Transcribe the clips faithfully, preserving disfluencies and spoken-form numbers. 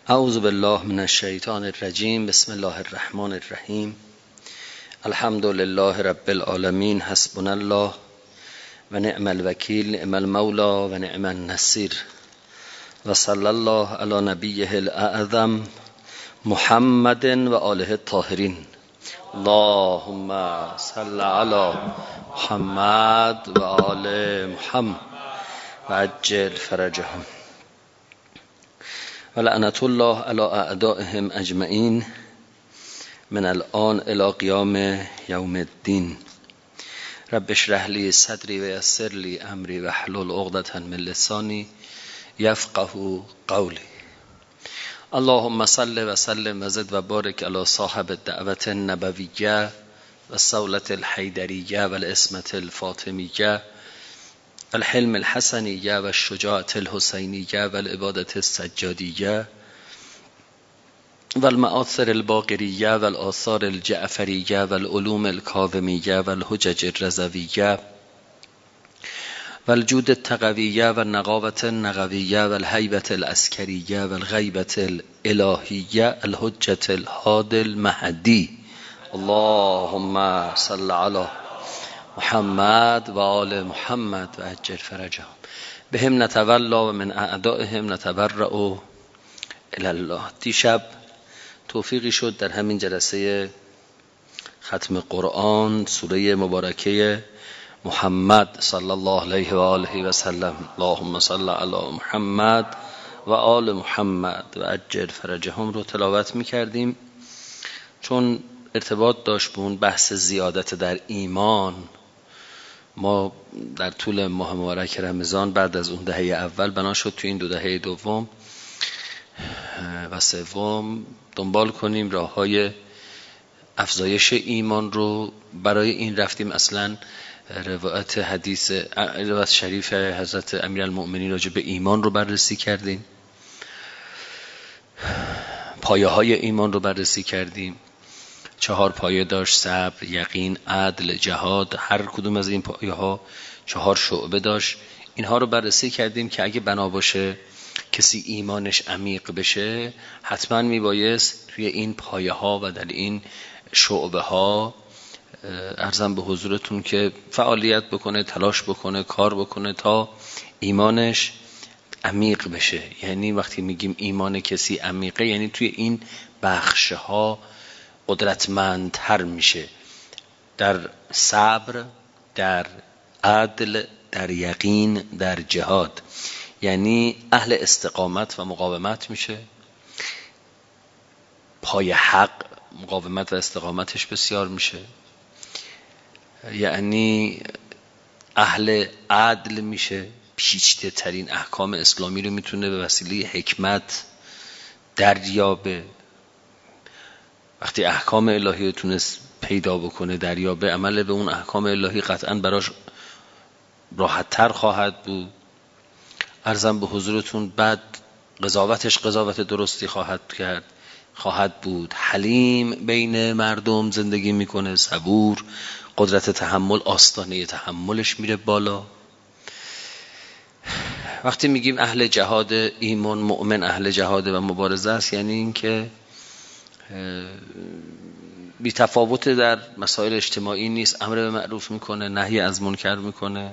اعوذ بالله من الشیطان الرجیم. بسم الله الرحمن الرحیم. الحمد لله رب العالمین. حسبنا الله و نعم الوکیل، نعم المولا و نعم النصیر. و صلی الله علی نبیه الاعظم محمد و آله الطاهرین. اللهم صل علی محمد و آل محمد و عجل فرجهم. و لعنت الله علی اعدائهم اجمعین من الان الی قیام یوم الدین. رب اشرح لی صدری و یسر لی امری و احلل عقدة من لسانی یفقهوا قولی. اللهم صل و سلم و زد و بارک علی صاحب الدعوة النبویه و الصولة الحیدریه و العصمة الفاطمیه و الحلم الحسنیه و الشجاعة الحسینیه و العبادة السجادیه و المآثر الباقریه و الآثار الجعفریه و العلوم الکاظمیه و الحجج الرضویه و الجود التقویه و النقاوة النقویه و الهیبة العسکریه و الغیبة الالهیه الحجة الهادی المهدی. اللهم صل علی محمد و آل محمد و عجل فرجهم. بهم نتولا و من اعدائهم نتبرأ الی الله. دیشب توفیقی شد در همین جلسه ختم قرآن سوره مبارکه محمد صلی الله علیه و آله و سلم، اللهم صل علی محمد و آل محمد و عجل فرجهم رو تلاوت می‌کردیم، چون ارتباط داشت به اون بحث زیادت در ایمان. ما در طول ماه مبارک رمضان بعد از اون دهه اول بنا شد تو این دو دهه دوم و سوم دنبال کنیم راه‌های افزایش ایمان رو. برای این رفتیم اصلا روایت حدیث روایت شریف حضرت امیرالمؤمنین راجع به ایمان رو بررسی کردیم، پایه های ایمان رو بررسی کردیم. چهار پایه داشت: صبر، یقین، عدل، جهاد. هر کدوم از این پایه ها چهار شعبه داشت. اینها رو بررسی کردیم که اگه بنا باشه کسی ایمانش عمیق بشه، حتما میبایست توی این پایه ها و در این شعبه ها عرضم به حضورتون که فعالیت بکنه، تلاش بکنه، کار بکنه تا ایمانش عمیق بشه. یعنی وقتی میگیم ایمان کسی عمیقه، یعنی توی این بخش ها قدرتمندتر میشه، در صبر، در عدل، در یقین، در جهاد. یعنی اهل استقامت و مقاومت میشه. پای حق مقاومت و استقامتش بسیار میشه. یعنی اهل عدل میشه، پیچیده ترین احکام اسلامی رو میتونه به وسیله حکمت دریابه. وقتی احکام الهی رو تونست پیدا بکنه، دریابه، عمل به اون احکام الهی قطعا براش راحت تر خواهد بود. عرضم به حضورتون بعد قضاوتش قضاوت درستی خواهد کرد، خواهد بود. حلیم بین مردم زندگی میکنه، صبور، قدرت تحمل، آستانه تحملش میره بالا. وقتی میگیم اهل جهاد، ایمان مؤمن اهل جهاد و مبارزه است، یعنی این که بی تفاوت در مسائل اجتماعی نیست، امر به معروف میکنه، نهی از منکر میکنه،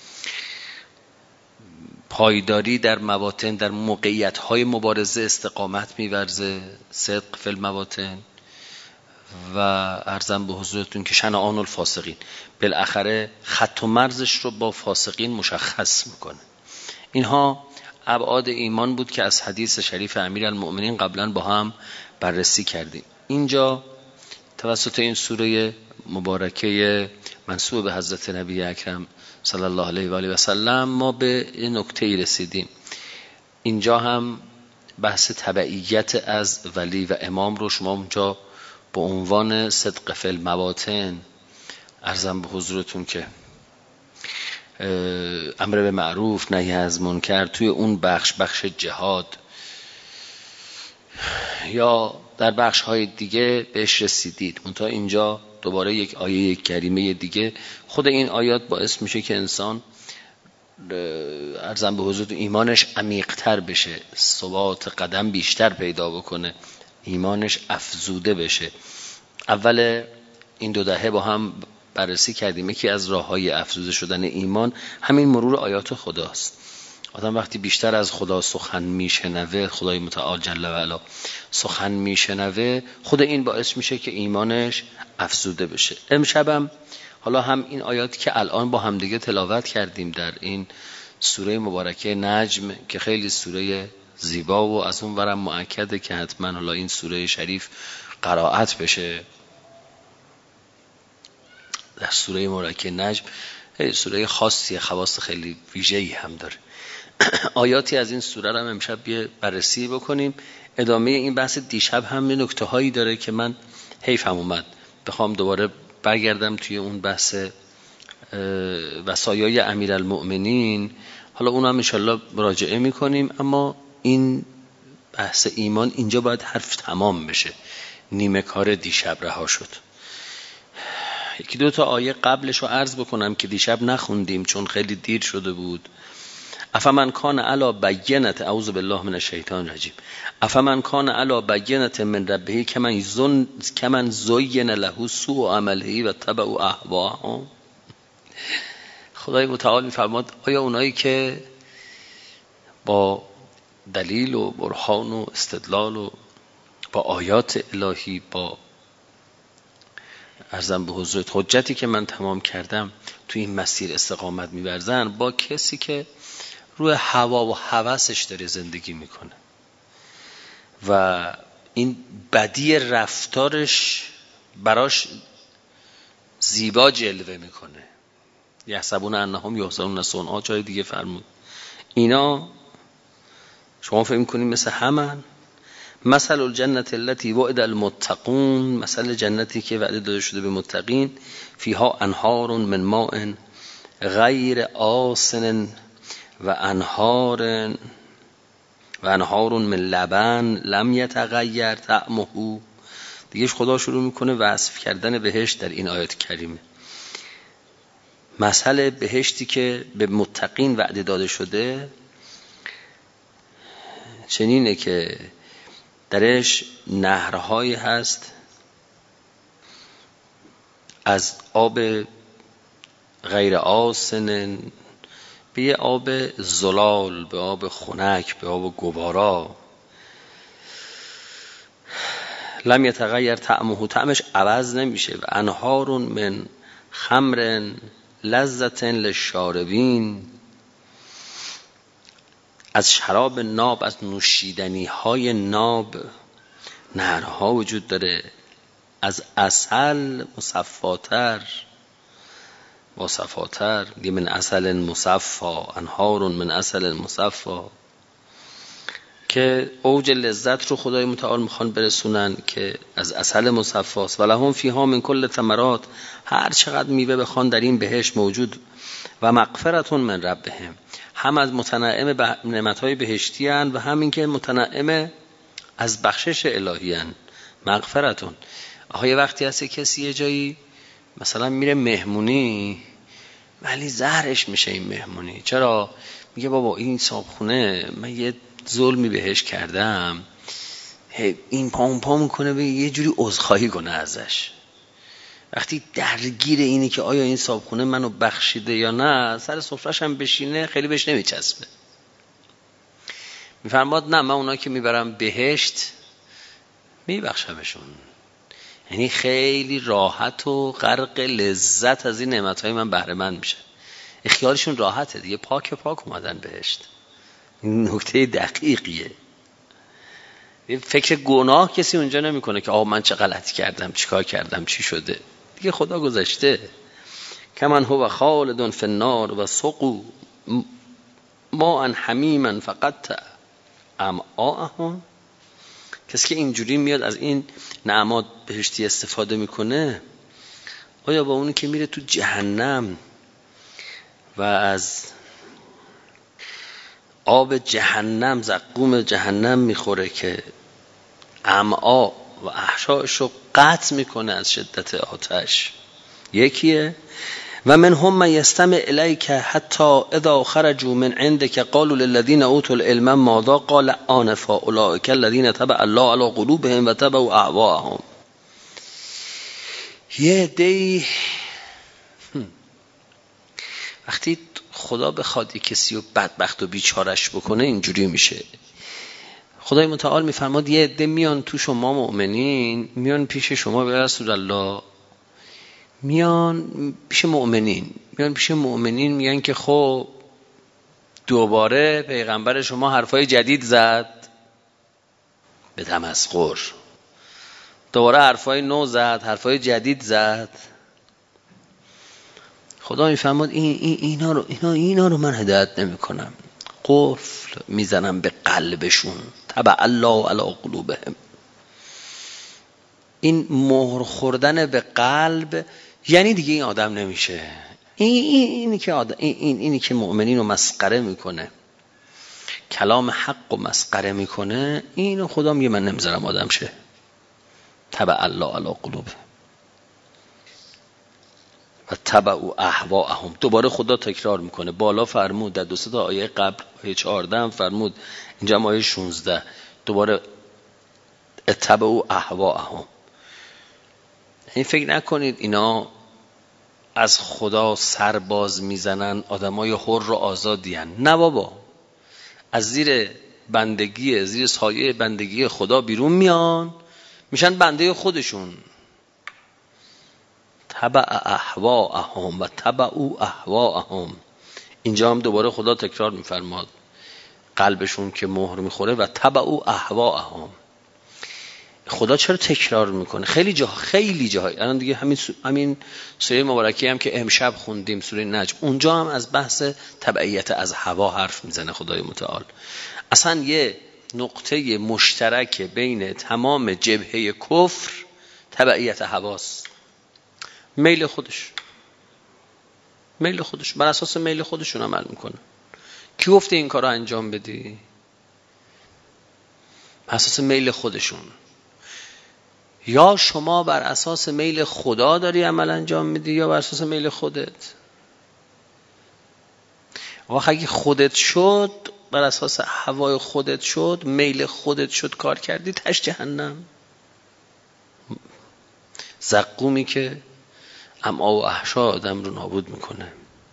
پایداری در مواطن، در موقعیت های مبارزه استقامت میورزه، صدق فی المواطن. و عرضم به حضورتون که شنعان الفاسقین، بالاخره خط و مرزش رو با فاسقین مشخص میکنه. اینها ابعاد ایمان بود که از حدیث شریف امیرالمؤمنین قبلا با هم بررسی کردیم. اینجا توسط این سوره مبارکه منسوب به حضرت نبی اکرم صلی الله علیه و آله و سلم ما به این نکته رسیدیم. اینجا هم بحث تبعیت از ولی و امام رو شما اونجا به عنوان صدق فی المواطن، عرضم به حضورتون که امر به معروف نهی از منکر، توی اون بخش بخش جهاد یا در بخش های دیگه بهش رسیدید. منتها اینجا دوباره یک آیه یک کریمه دیگه، خود این آیات باعث میشه که انسان عرضم به حضور ایمانش عمیق‌تر بشه، ثبات قدم بیشتر پیدا بکنه، ایمانش افزوده بشه. اول این دو دهه با هم بررسی کردیم یکی از راه‌های افزوده شدن ایمان همین مرور آیات خداست. آدم وقتی بیشتر از خدا سخن میشنوه، خدای متعال جل و علا سخن میشنوه، خود این باعث میشه که ایمانش افزوده بشه. امشبم حالا هم این آیاتی که الان با هم دیگه تلاوت کردیم در این سوره مبارکه نجم که خیلی سوره زیبا و از اون ورم مؤکده که حتما حالا این سوره شریف قرائت بشه. در سوره مبارکه نجم سوره خاصیه، خواص خیلی ویژه‌ای هم داره. آیاتی از این سوره رو هم امشب یه بررسی بکنیم. ادامه این بحث دیشب هم یه نکته هایی داره که من حیفم اومد بخوام دوباره برگردم توی اون بحث وصایای امیرالمؤمنین. حالا اون هم انشالله مراجعه میکنیم، اما این بحث ایمان اینجا باید حرف تمام بشه. نیمه کار دیشب رها شد. یکی دو تا آیه قبلش رو عرض بکنم که دیشب نخوندیم چون خیلی دیر شده بود. افمن کان علی بینت، اعوذ بالله من الشیطان الرجیم، افمن کان علی بینت من ربه کمن زن کمن زین له سوء عمله و تبعوا اهواهم. خدای متعال میفرماد آیا اونایی که با دلیل و برهان و استدلال و با آیات الهی، با عرضم به حضورت حجتی که من تمام کردم توی این مسیر استقامت می‌ورزن، با کسی که روی هوا و هوسش داره زندگی میکنه و این بدی رفتارش براش زیبا جلوه میکنه، یحسبون انهم یحسنون صنعا، جای دیگه فرمود اینا شما فکر میکنید مثل همن؟ مثل الجنة التي وعد المتقون، مثل جنتی که وعده داده شده به متقین، فیها انهار من ماء غیر آسن و انهار و انهار من لبن لم یتغیر طعمه. دیگه خدا شروع میکنه وصف کردن بهشت در این آیات کریمه. مثل بهشتی که به متقین وعده داده شده چنینه که درش نهرهایی هست از آب غیر آسن به یه آب زلال، به آب خنک، به آب گوارا. لم یتغیر طعمه، طعمش عوض نمیشه. و انهار من خمر لذت للشاربین، از شراب ناب، از نوشیدنی های ناب نهرها وجود داره. از عسل مصفاتر مصفاتر دیگه، من عسل مصفا، انهار من عسل مصفا، که اوج لذت رو خدای متعال میخوان برسونن که از عسل مصفاست. ولهم فیها من کل ثمرات، هر چقدر میوه بخوان در این بهشت موجود. و مغفرتون من ربهم، هم از متنعم به نعمتهای بهشتی هن و هم این که متنعم از بخشش الهی هن. مغفرتون. آها یه وقتی هست کسی یه جایی مثلا میره مهمونی ولی زهرش میشه این مهمونی. چرا؟ میگه بابا این صاحبخونه من یه ظلمی بهش کردم، این پام پام میکنه به یه جوری عذرخواهی کنه ازش. وقتی درگیر اینه که آیا این صاحبخونه منو بخشیده یا نه، سر سفره‌ش هم بشینه خیلی بهش نمیچسبه. میفرماد نه، من اونا که میبرم بهشت میبخشمشون. یعنی خیلی راحت و غرق لذت از این نعمتهای من بهره مند میشه. خیالشون راحته دیگه، پاک پاک اومدن بهشت. این نکته دقیقیه. فکر گناه کسی اونجا نمیکنه که آه من چه غلطی کردم، چیکار کردم، چی شده. دیگه خدا گذشته. کمن هو خالد فی النار و سقوا ماء حمیما فقط امعاءهم. کسی که اینجوری میاد از این نعمات بهشتی استفاده میکنه، آیا با اونی که میره تو جهنم و از آب جهنم، زقوم جهنم میخوره که امعا و احشایش رو قطع میکنه از شدت آتش، یکیه؟ و منهم من یستمع الیک حتی اذا خرجوا من عندك قالوا للذین اوتوا العلم ماذا قال آنفا اولئک الذین تبع الله علی قلوبهم و تبعوا اهواءهم. یه دی وقتی خدا بخواد یک کسی رو بدبخت و بیچارش بکنه اینجوری میشه. خدای متعال میفرماد یه عده میان تو شما مؤمنین، میان پیش شما به رسول الله، میان پیش مؤمنین میان پیش مؤمنین میگن که خب دوباره پیغمبر شما حرفای جدید زد به تمسخر، دوباره حرفای نو زد، حرفای جدید زد. خدا میفرماد این این اینا رو اینا اینا رو من هدایت نمیکنم، قفل میزنم به قلبشون. تبع الله علی قلوبهم. این مهر خوردن به قلب یعنی دیگه این آدم نمیشه. این این اینی که آدم این این اینی که مؤمنین رو مسخره میکنه، کلام حق رو مسخره میکنه، اینو خدا میگه من نمیذارم آدم شه. تبع الله علی قلوبهم و تبعوا اهواءهم. دوباره خدا تکرار میکنه. بالا فرمود در دو سه تا آیه قبل، آیه چهارده هم فرمود، اینجا آیه شانزده دوباره اتبعوا اهواءهم. این فکر نکنید اینا از خدا سرباز میزنن، آدمای حر و آزادی هن. نه بابا، از زیر بندگی زیر سایه بندگی خدا بیرون میان، میشن بنده خودشون. تبع اهواءهم و تبعوا اهواءهم. اینجا هم دوباره خدا تکرار میفرماد قلبشون که مهر میخوره و تبعوا اهواءهم. خدا چرا تکرار میکنه؟ خیلی جا خیلی جاهای الان دیگه همین سو... همین سوره مبارکه هم که امشب خوندیم، سوره نجم، اونجا هم از بحث تبعیت از هوا حرف میزنه خدای متعال. اصلا یه نقطه مشترک بین تمام جبهه کفر تبعیت هواست. میل خودش میل خودش بر اساس میل خودشون عمل میکنه. کی گفته این کارو انجام بدی؟ بر اساس میل خودشون. یا شما بر اساس میل خدا داری عمل انجام میدی یا بر اساس میل خودت. واقعا اگه خودت شد، بر اساس هوای خودت شد، میل خودت شد، کار کردی، تش جهنم. زقومی که امعا و احشا آدم رو نابود میکنه.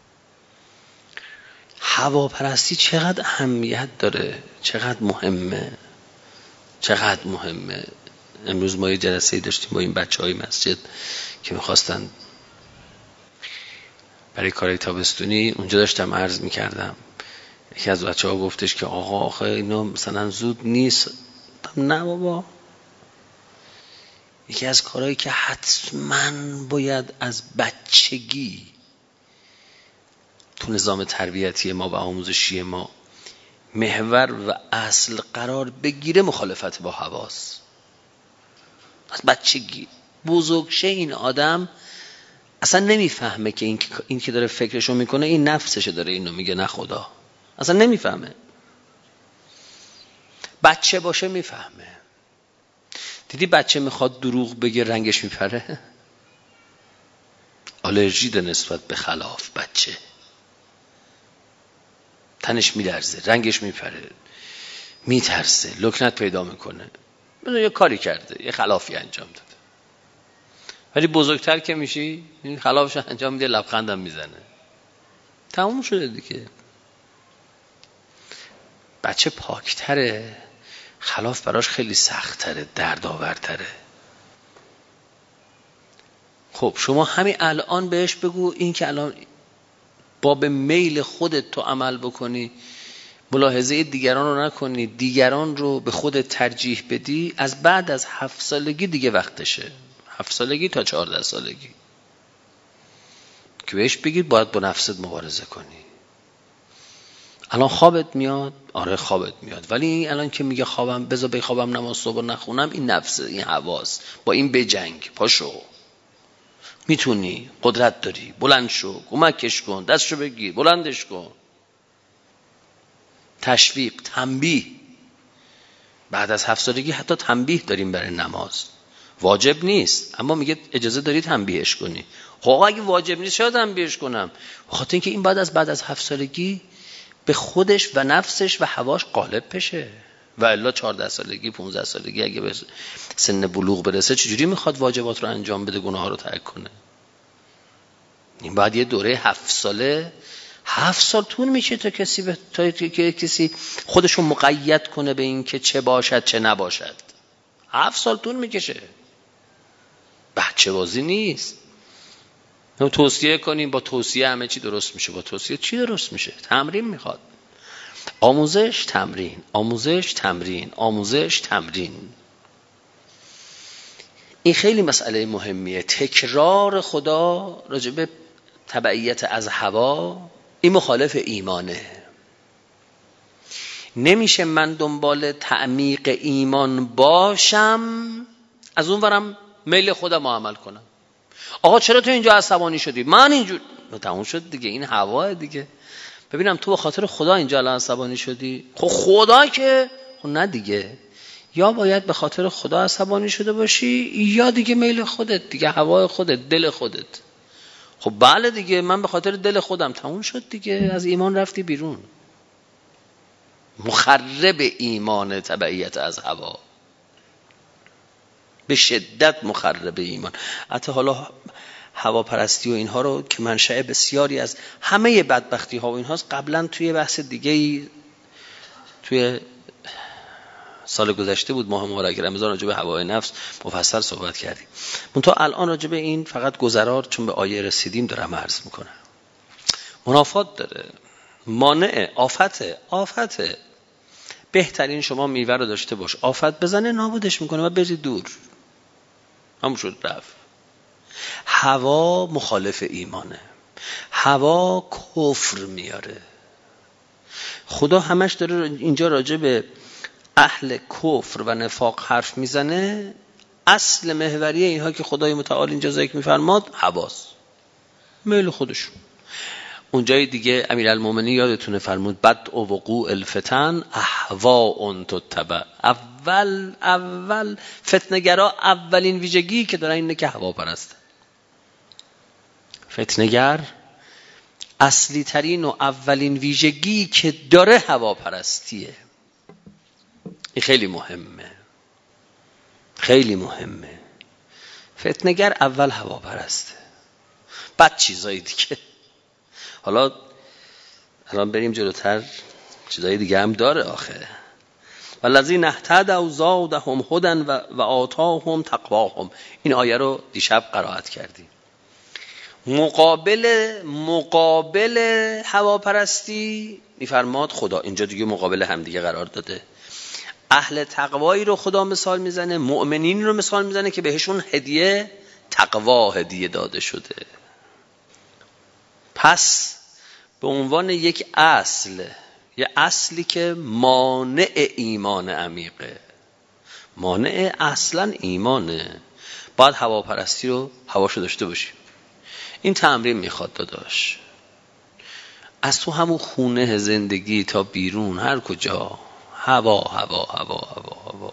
هواپرستی چقدر اهمیت داره، چقدر مهمه، چقدر مهمه. امروز ما یه جلسه‌ای داشتیم با این بچه‌های مسجد که می‌خواستن برای کارهای تابستونی، اونجا داشتم عرض می‌کردم. یکی از بچه‌ها گفتش که آقا آخه اینا مثلا زود نیست. نه بابا، یکی از کارهایی که حتما باید از بچگی تو نظام تربیتی ما و آموزشی ما محور و اصل قرار بگیره مخالفت با هواست. از بچگی. بزرگشه این آدم اصلا نمیفهمه که این, این که داره فکرشو میکنه این نفسشه داره اینو میگه، نه خدا. اصلا نمیفهمه. بچه باشه میفهمه. دیدی بچه میخواد دروغ بگه رنگش میپره؟ آلرژی ده نسبت به خلاف. بچه تنش میلرزه، رنگش میپره، میترسه، لکنت پیدا میکنه. مثلا یه کاری کرده، یه خلافی انجام داده. ولی بزرگتر که میشی این خلافش انجام میده، لبخندم میزنه. تموم شده دیگه. بچه پاکتره، خلاف براش خیلی سخت‌تره، دردآورتره. خب شما همین الان بهش بگو این که الان با به میل خودت تو عمل بکنی، ملاحظه دیگران رو نکنی، دیگران رو به خودت ترجیح بدی، از بعد از هفت سالگی دیگه وقتشه. هفت سالگی تا چهارده سالگی که بهش بگید باید با نفست مبارزه کنی. الان خوابت میاد؟ آره خوابت میاد، ولی الان که میگه خوابم بذار بخوابم نماز صبح نخونم، این نفس، این حواس، با این بجنگ. پاشو، میتونی، قدرت داری، بلند شو، کمکش کن، دستشو بگیر، بلندش کن. تشویق، تنبیه. بعد از هفت سالگی حتی تنبیه داریم برای نماز. واجب نیست، اما میگه اجازه داری تنبیهش کنی. خب آقا اگه واجب نیست چرا تنبیهش کنم؟ بخاطر اینکه این بعد از بعد از هفت سالگی به خودش و نفسش و هواش غالب بشه، و الا چهارده سالگی پانزده سالگی اگه به سن بلوغ برسه چجوری میخواد واجبات رو انجام بده، گناه رو ترک کنه؟ این بعد یه دوره هفت ساله، هفت سال طول میشه تا کسی به تا کسی خودشو مقید کنه به این که چه باشد چه نباشد. هفت سال طول میکشه، بچه بازی نیست. توصیه کنیم، با توصیه همه چی درست میشه. با توصیه چی درست میشه؟ تمرین میخواد. آموزش تمرین، آموزش تمرین، آموزش تمرین. این خیلی مسئله مهمیه. تکرار خدا راجع به تبعیت از هوا، این مخالف ایمانه. نمیشه من دنبال تعمیق ایمان باشم از اون ورم میل خودم عمل کنم. آقا چرا تو اینجا عصبانی شدی؟ من اینجور تموم شد دیگه، این هواه دیگه. ببینم تو به خاطر خدا اینجا الان عصبانی شدی؟ خب خدا که خب نه دیگه، یا باید به خاطر خدا عصبانی شده باشی یا دیگه میل خودت دیگه، هوای خودت، دل خودت. خب بله دیگه، من به خاطر دل خودم، تموم شد دیگه، از ایمان رفتی بیرون. مخرب ایمان تبعیت از هوا، به شدت مخرب ایمان. حتی حالا هواپرستی و اینها رو که منشأ بسیاری از همه بدبختی ها و اینهاست، قبلا توی بحث دیگه‌ای توی سال گذشته بود ماه مبارک رمضان راجع به هوای نفس مفصل صحبت کردیم. منتها الان راجع به این فقط گذرار چون به آیه رسیدیم دارم عرض میکنم. منافات داره، مانع، آفته، آفته. بهترین شما میوه رو داشته باش، آفت بزنه نابودش میکنه و بری دور، همون شد رفت. هوا مخالف ایمانه، هوا کفر میاره. خدا همش داره اینجا راجع به اهل کفر و نفاق حرف میزنه. اصل محوریه اینها که خدای متعال اینجا ذکر میفرماد هواست، میل خودشون. اونجای دیگه امیرالمومنین یادتونه فرمود بدء وقوع الفتن اهواء تتبع. اول اول فتنه‌گرا اولین ویژگی که دارن اینه که هوا پرسته. فتنه‌گر اصلی ترین و اولین ویژگی که داره هوا پرستیه. این خیلی مهمه، خیلی مهمه. فتنه‌گر اول هوا پرسته، بعد چیزایی دیگه. حالا الان بریم جلوتر، چیزای دیگه هم داره آخه. والذین اهتدوا زادهم هدی و آتاهم تقواهم. این آیه رو دیشب قرائت کردیم. مقابل مقابل هواپرستی میفرماد خدا، اینجا دیگه مقابل هم دیگه قرار داده. اهل تقوایی رو خدا مثال میزنه، مؤمنین رو مثال میزنه که بهشون هدیه تقوا هدیه داده شده. پس به عنوان یک اصل، یه اصلی که مانع ایمان عمیقه، مانع اصلا ایمانه، باید هواپرستی رو هواشو داشته باشیم. این تمرین میخواد داداش، از تو همون خونه زندگی تا بیرون هر کجا هوا هوا هوا هوا هوا.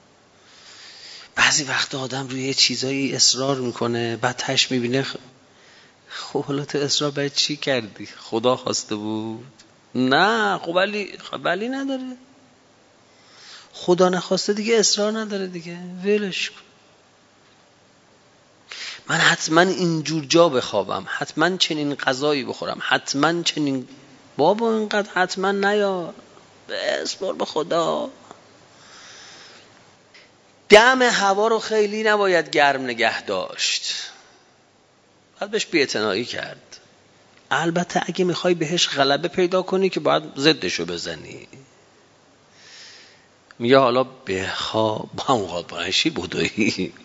بعضی وقت آدم روی یه چیزایی اصرار میکنه، بعد تش میبینه خب حالا تو اصرار باید چی کردی؟ خدا خواسته بود؟ نه خب ولی ولی نداره، خدا نخواسته دیگه اصرار نداره دیگه، ولش کن. من حتما اینجور جا بخوابم، حتما چنین غذایی بخورم، حتما چنین. بابا اینقدر حتما نیار، بسپار به خدا. دم هوا رو خیلی نباید گرم نگه داشت، باید بهش بی‌اعتنایی کرد. البته اگه میخوای بهش غلبه پیدا کنی که باید ضدشو بزنی. میگه حالا بخواب با هم خواب بانشی بودایی.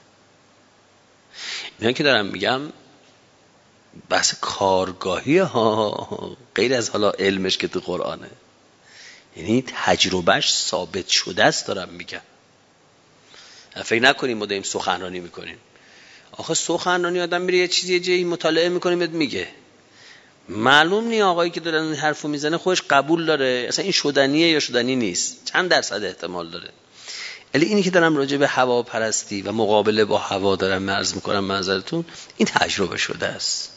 اینا که دارم میگم بحث کارگاهی ها، غیر از حالا علمش که تو قرآنه، یعنی تجربهش ثابت شده است. دارم میگم فکر نکنیم ما داریم سخنرانی میکنیم. آخه سخنرانی آدم میره یه چیزی یه جایی مطالعه میکنه میاد میگه، معلوم نی آقایی که داره این حرفو میزنه خودش قبول داره اصلا این شدنیه یا شدنی نیست، چند درصد احتمال داره. ولی اینی که دارم راجع به هواپرستی و مقابله با هوا دارم عرض میکنم منظرتون، این تجربه شده است،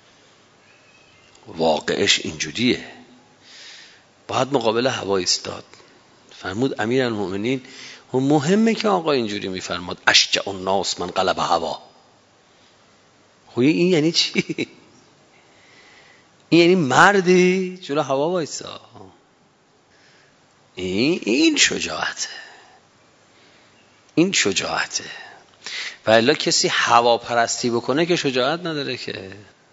واقعش اینجوریه. باید مقابل هوا ایستاد. فرمود امیرالمؤمنین و مهمه که آقا اینجوری میفرماد اشجع الناس من غلب هوا. خوی این یعنی چی؟ این یعنی مردی جلو هوا وایسا. این این شجاعته، این شجاعته. و الا کسی هواپرستی بکنه که شجاعت نداره که.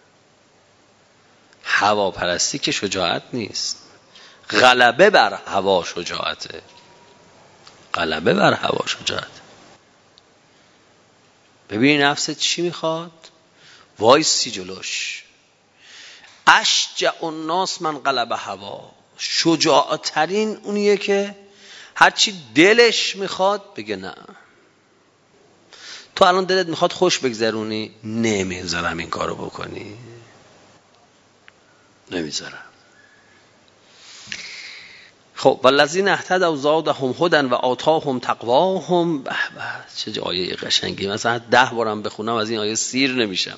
هواپرستی که شجاعت نیست. غلبه بر هوا شجاعته. غلبه بر هوا شجاعت. ببین نفست چی میخواد؟ وایسی جلوش. اشجع الناس من غلب هوا. شجاع ترین اونیه که هرچی دلش میخواد بگه نه. تو الان دلت میخواد خوش بگذرونی، نمیذارم این کارو بکنی، نمیذارم. خب والذین اهتدوا زادهم هدی و آتاهم تقواهم. به به چه آیه قشنگی، مثلا ده بارم بخونم از این آیه سیر نمیشم.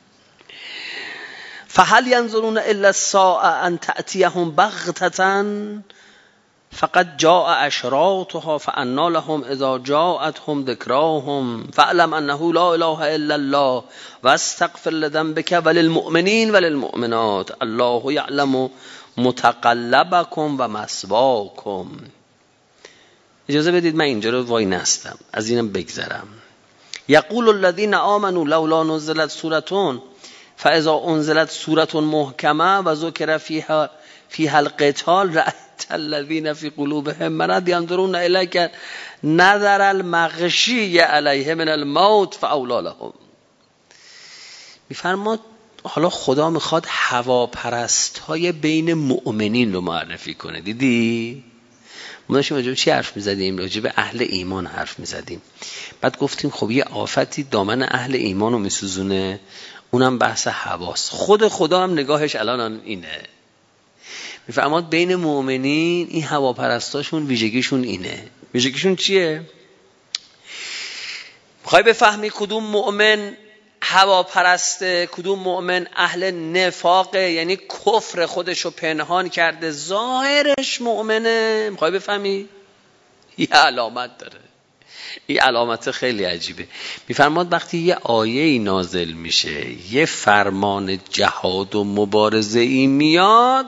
فهل ینظرون الا الساعة ان تأتیهم بغتة فقد جاء اشراطها فأنى لهم اذا جاءتهم ذکراهم فاعلم انه لا اله الا الله واستغفر لذنبك وللمؤمنین وللمؤمنات الله یعلم متقلبکم و مثواکم. اجازه بدید من اینجا رو وای نستم، از اینم بگذرم. یقول الذین آمنوا لولا نزلت سورة فاذا انزلت سورة محکمه و ذکر فیها فیها القتال رأیت الذین فی قلوبهم مرض ینظرون الیک نظر المغشی علیه من الموت فاولی لهم. میفرماد حالا خدا میخواد هواپرست های بین مؤمنین رو معرفی کنه. دیدی؟ ما داشتیم راجع به چی حرف میزدیم؟ راجع به اهل ایمان حرف میزدیم. بعد گفتیم خب یه آفتی دامن اهل ایمان رو میسوزونه، اونم بحث هواست. خود خدا هم نگاهش الان اینه. میفرماد بین مؤمنین این هواپرستاشون ویژگیشون اینه. ویژگیشون چیه؟ میخوای بفهمی کدوم مؤمن هواپرسته، کدوم مؤمن اهل نفاقه، یعنی کفر خودشو پنهان کرده ظاهرش مؤمنه، میخوای بفهمی؟ یه علامت داره. این علامت خیلی عجیبه. میفرماد وقتی یه آیه نازل میشه، یه فرمان جهاد و مبارزه ای میاد،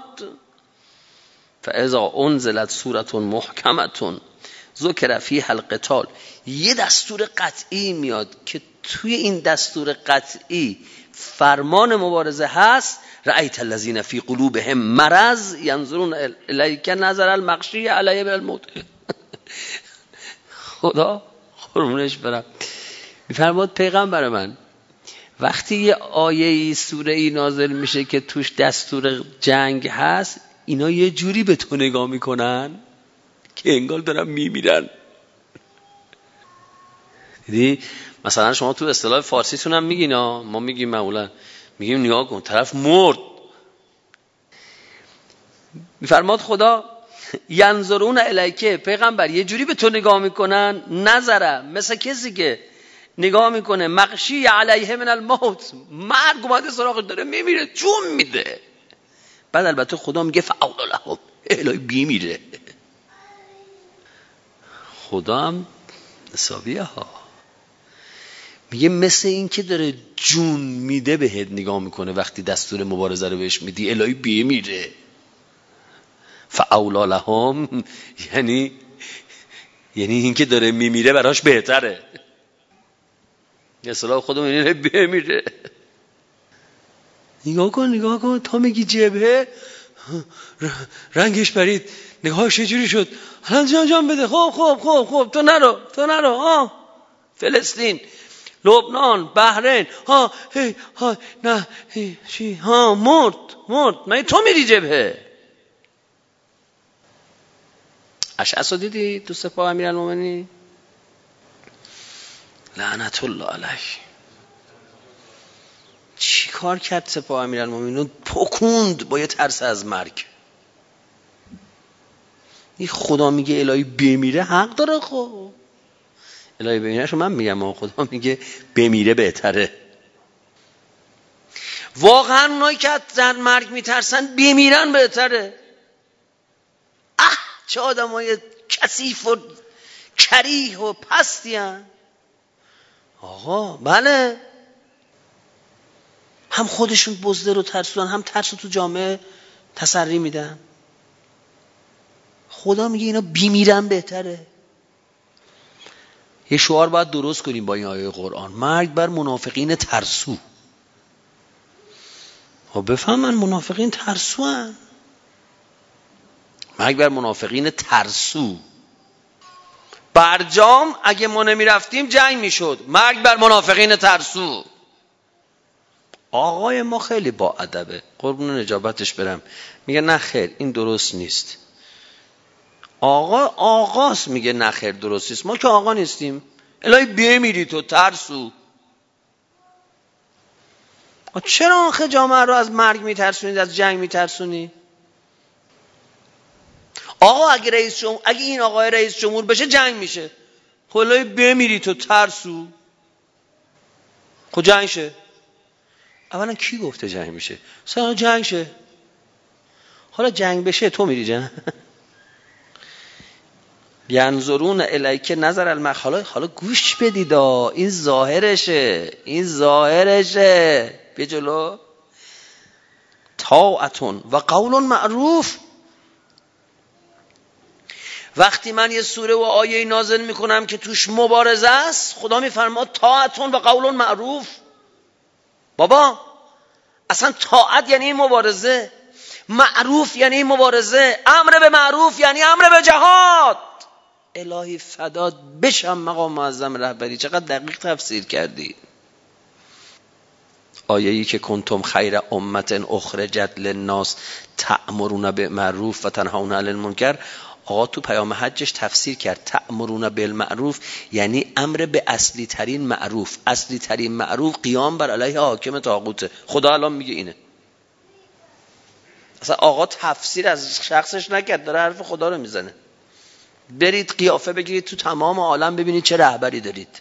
فاذا انزلت سورة محکمة ذکر فیها القتال، یه دستور قطعی میاد که توی این دستور قطعی فرمان مبارزه هست، رأیت الذین فی قلوبهم مرض ینظرون الیک نظر المغشی علیه من الموت. خدا قربونش برم. میفرماد پیغمبر من وقتی یه آیه سوره ای نازل میشه که توش دستور جنگ هست، اینا یه جوری به تو نگاه میکنن که انگار دارن میمیرن. دیدی مثلا شما تو اصطلاح فارسیتون هم میگین، ما میگیم معمولا میگیم نگاه کن طرف مرد. میفرماد خدا ینظرون الیکه، پیغمبر یه جوری به تو نگاه میکنن، نظره مثل کسی که نگاه میکنه مغشی علیه من الموت، مرگ اومده سراغش داره میمیره، جون میده. بعد البته خدا میگه فاولی لهم، الهی بیمیره. خدا هم حسابیه ها، میگه مثل این که داره جون میده بهت نگاه میکنه وقتی دستور مبارزه رو بهش میدی، الهی بیمیره. فاولی لهم یعنی یعنی این که داره میمیره براش بهتره. اصطلاح خودمون اینه بیمیره. نگاه کن نگاه کن، تا میگی جبهه رنگش پرید، نگاهش چجوری شد، الان جان جان بده، خب خب خب خب تو نرو تو نرو، ها فلسطین، لبنان، بحرین، ها هی ها نه هی چی، ها مرد مرد، من تو میری جبهه. اشعث رو دیدی تو سپاه امیرالمومنین؟ لعنت الله علیه. چی کار کرد سپاه امیرالمومنین؟ پکوند با یه ترس از مرگ. این خدا میگه الهی بمیره، حق داره. خب الهی بمیرش من میگم و خدا میگه بمیره بهتره. واقعا اونایی که از مرگ میترسن بمیرن بهتره. اه چه آدم های کثیف و کریه و پستی هن. آقا بله، هم خودشون بزدل و ترسوان، هم ترس تو جامعه تسری میدن. خدا میگه اینا بمیرن بهتره. یه شعار باید درست کنیم با این آیه قرآن: مرگ بر منافقین ترسو. ها بفهمن منافقین ترسو هن. مرگ بر منافقین ترسو. برجام اگه ما نمی رفتیم جنگ می شد. مرگ بر منافقین ترسو. آقای ما خیلی با ادبه، قربون نجابتش برم، میگه نه خیر این درست نیست. آقا آقاست میگه نه خیر درست نیست. ما که آقا نیستیم. الهی بمیری تو ترسو. چرا آخه جامعه رو از مرگ میترسونید، از جنگ میترسونی؟ آقا اگه رئیس جمهور، اگه این آقای رئیس جمهور بشه جنگ میشه. خب الهی بمیری تو ترسو. خب جنگ شه. اولا کی گفته جنگ میشه؟ مثلا جنگ شه. حالا جنگ بشه تو میری جنگ؟ ینظرون الیک نظر المخ. حالا حالا گوش بدید، این ظاهرشه، این ظاهرشه. بیا جلو. طاعتون و قول معروف. وقتی من یه سوره و آیه نازل میکنم که توش مبارزه است، خدا میفرماد طاعتون و قول معروف. بابا اصلا طاعت یعنی مبارزه، معروف یعنی مبارزه، امر به معروف یعنی امر به جهاد. الهی فداد بشم مقام معظم رهبری، چقدر دقیق تفسیر کردی. آیه‌ای که کنتم خیر امت اخرجت للناس تأمرون بالمعروف و تنهون عن المنکر، آقا تو پیام حجش تفسیر کرد تأمرون بالمعروف یعنی امر به اصلی ترین معروف. اصلی ترین معروف قیام بر علیه حاکم طاغوته. خدا الان میگه اینه. اصلا آقا تفسیر از شخصش نکرد، داره حرف خدا رو میزنه. برید قیافه بگیرید تو تمام عالم ببینید چه رهبری دارید.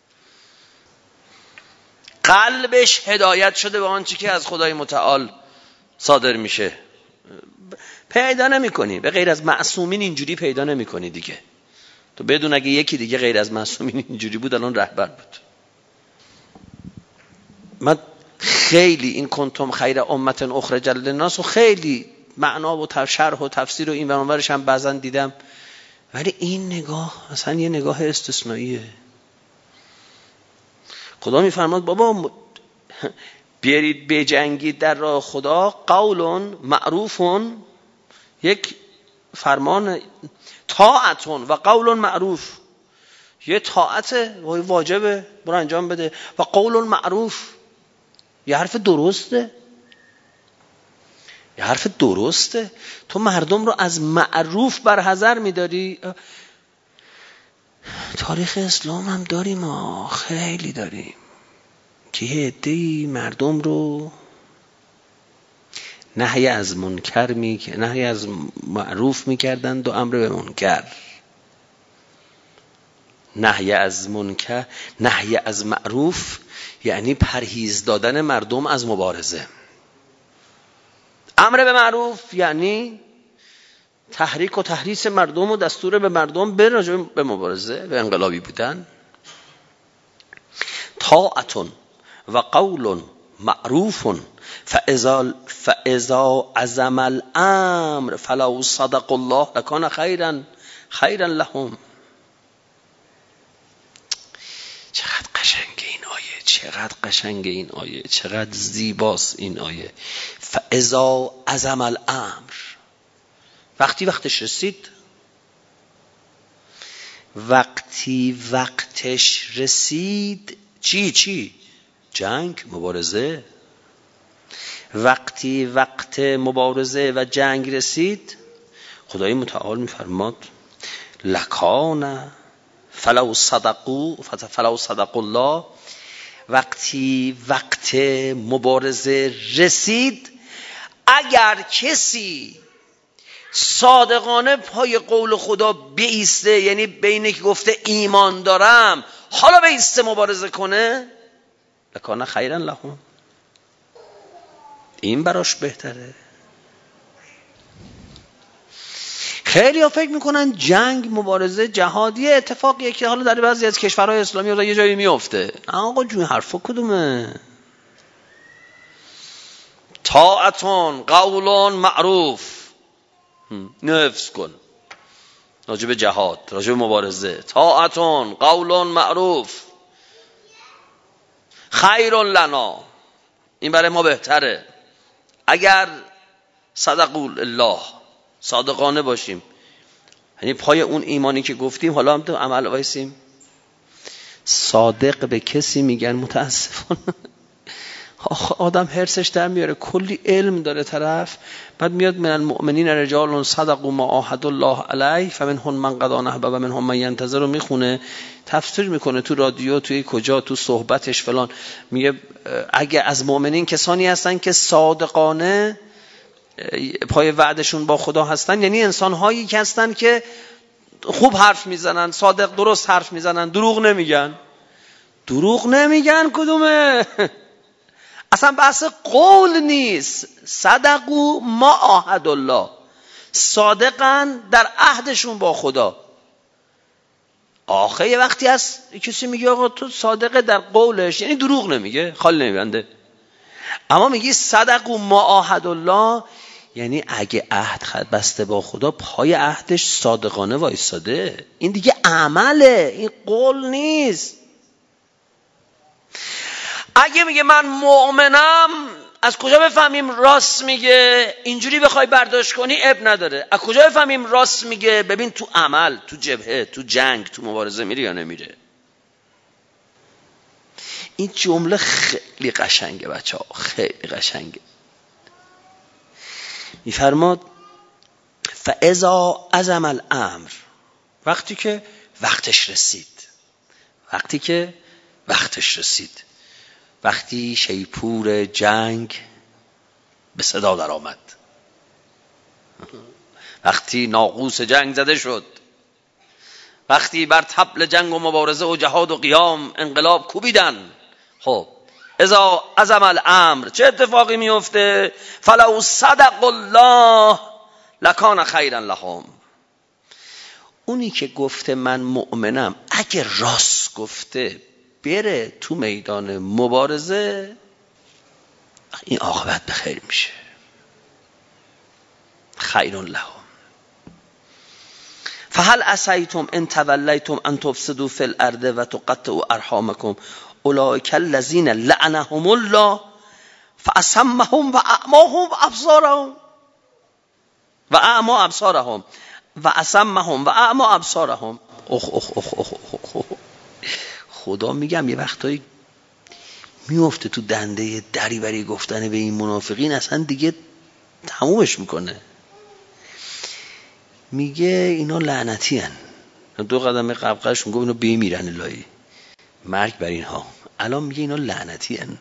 قلبش هدایت شده به آنچه که از خدای متعال صادر میشه. پیدا نمی کنی، به غیر از معصومین اینجوری پیدا نمی کنی دیگه. تو بدون اگه یکی دیگه غیر از معصومین اینجوری بود الان رهبر بود. من خیلی این کنتم خیر امت اخرجت للناس و خیلی معنا و شرح و تفسیر و این و اونورش هم بعضن دیدم، ولی این نگاه اصلا یه نگاه استثنائیه. خدا میفرماد بابا بیارید بجنگید در راه خدا، قولون معروفون، یک فرمان، طاعتون و قولون معروف، یه طاعت واجبه برو انجام بده، و قولون معروف یه حرف درسته، یه حرف درسته. تو مردم رو از معروف برحذر میداری. تاریخ اسلام هم داریم، ما خیلی داریم که یه عده‌ای مردم رو نهی از منکر می نهی از معروف میکردند و امر به منکر. نهی از منکر، نهی از معروف یعنی پرهیز دادن مردم از مبارزه. امر به معروف یعنی تحریک و تحریص مردم و دستور به مردم به راجع به مبارزه، به انقلابی بودن. طاعتون و قول معروف فاذا فاذا عزم الامر فلو صدق الله لکان خیرا خیرا لهم. چقدر قشنگه این آیه، چقدر قشنگه این آیه، چقدر زیباست این آیه. فاذا عزم الامر، وقتی وقتش رسید، وقتی وقتش رسید چی چی؟ جنگ، مبارزه. وقتی وقت مبارزه و جنگ رسید، خدای متعال میفرماد لکان فلو صدقوا فلو صدق الله. وقتی وقت مبارزه رسید، اگر کسی صادقانه پای قول خدا بیسته، یعنی بینه که گفته ایمان دارم حالا بیسته مبارزه کنه، لکان خیرا لهم، این براش بهتره. خیلی ها فکر میکنن جنگ، مبارزه، جهادی اتفاقیه که حالا در بعضی از کشورهای اسلامی یه جایی میفته. آقا جون حرفا کدومه؟ طاعتون قولون معروف، نفس کن راجب جهاد، راجب مبارزه. طاعتون قولون معروف خیر لنا، این برای ما بهتره. اگر صدقوا الله، صادقانه باشیم، یعنی پای اون ایمانی که گفتیم حالا هم تو عمل وایسیم. صادق به کسی میگن متاسفانه آدم هرسش در میاره، کلی علم داره طرف، بعد میاد من المؤمنین رجال صدقوا ما عاهدوا الله علیه فمنهم من قضی نحبه و منهم من ینتظر رو میخونه، تفسیر میکنه تو رادیو، توی کجا، تو صحبتش فلان، میگه اگه از مؤمنین کسانی هستن که صادقانه پای وعدشون با خدا هستن، یعنی انسان هایی که هستن که خوب حرف میزنن، صادق درست حرف میزنن، دروغ نمیگن. دروغ نمیگن کدومه؟ اصلا بحث قول نیست. صدقوا ما عاهد الله، صادقن در عهدشون با خدا. آخه یه وقتی هست کسی میگه آقا تو صادقه در قولش، یعنی دروغ نمیگه، خال نمیبنده. اما میگی صدقوا ما عاهد الله، یعنی اگه عهد خد بسته با خدا، پای عهدش صادقانه وایساده. این دیگه عمله، این قول نیست. اگه میگه من مؤمنم، از کجا بفهمیم راست میگه؟ اینجوری بخوای برداشت کنی اب نداره. از کجا بفهمیم راست میگه؟ ببین تو عمل، تو جبهه، تو جنگ، تو مبارزه میره یا نمیره. این جمله خیلی قشنگه بچه ها، خیلی قشنگه. میفرماد فاذا عزم الامر، وقتی که وقتش رسید، وقتی که وقتش رسید، وقتی شیپور جنگ به صدا در آمد، وقتی ناقوس جنگ زده شد، وقتی بر طبل جنگ و مبارزه و جهاد و قیام انقلاب کوبیدن، خب اذا عزم الامر چه اتفاقی میفته؟ فلو صدق الله لکان خیرا لهم. اونی که گفته من مؤمنم، اگه راست گفته بره تو میدان مبارزه، این عاقبت به خیر میشه. خیر لهم. فهل عصیتم ان تولیتم ان تفسدوا فی الارض و تقطعوا ارحامکم اولئک الذین لعنهم الله فاصمهم و اعماهم ابصارهم و اعما ابصارهم و اصمهم و اعما ابصارهم. اخ اخ اخ اخ اخ خدا میگم یه وقتایی میفته تو دنده دریوری گفتن به این منافقین، اصلا دیگه تمومش میکنه. میگه اینا لعنتی هن. دو قدم قبقش میگه اینا بیمیرن الهی، مرگ بر اینها. الان میگه اینا لعنتی هن.